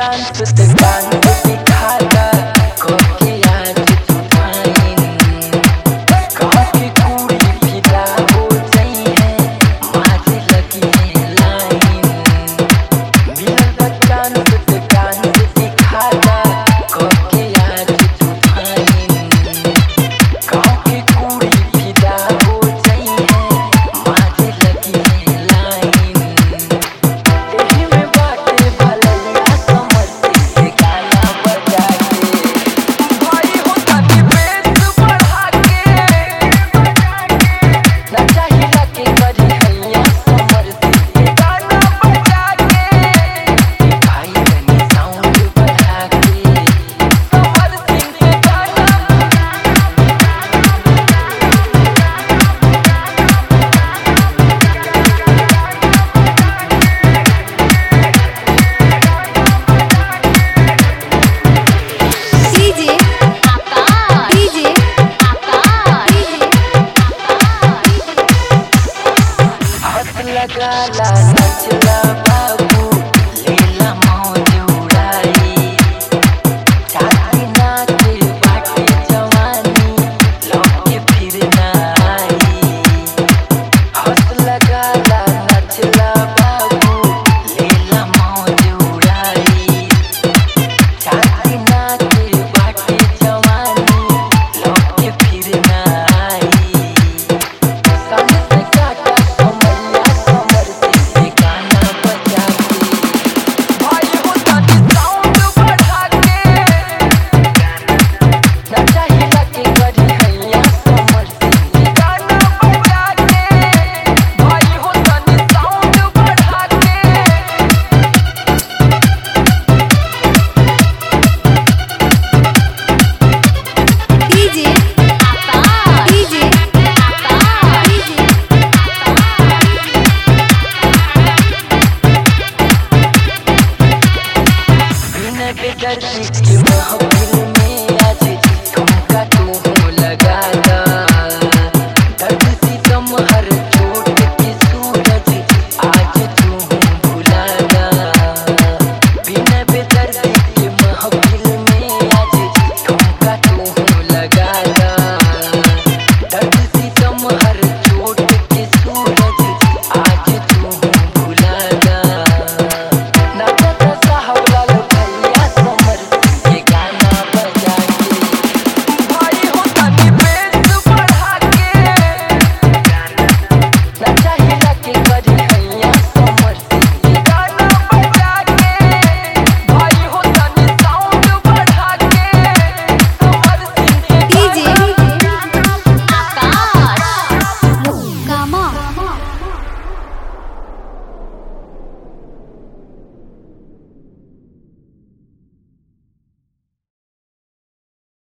dance दिखाता कोके आज तूफान कहाँ की कुड़ी फिदा हो गई है मारे लगी है लाइन मिलल डांस दिखाता कोके आज तूफान कहाँ की कुड़ी फिदा हो गई है मारे लगी है लाइन एही में बाटे भलैया समझती के गाना बजा के भाई होता कि बेस बढ़ा के ना चाहिला के करी हैया समझती के गाना बजा के भाई तनी साउंड बढ़ा के समझती के गाना डीजे आकाश डीजे आकाश हाथ लगाला नचला